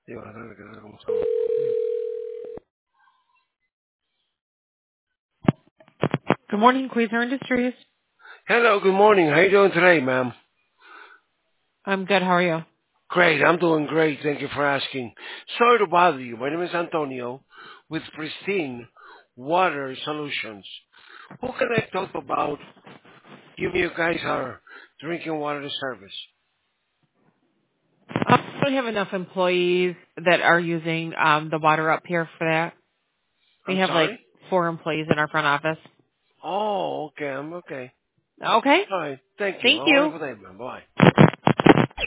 Digo, a ver, cómo estamos. Good morning, Quasar Industries. Hello, good morning. How you doing today, ma'am? I'm good. How are you? Great, I'm doing great. Thank you for asking. Sorry to bother you. My name is Antonio with Pristine Water Solutions. Who can I talk about giving you guys our drinking water service? We don't have enough employees that are using the water up here for that. We I'm have like sorry? 4 employees in our front office. Oh, okay, I'm okay. Okay. All right, thank you. Thank Have a you. wonderful day, ma'am. Bye.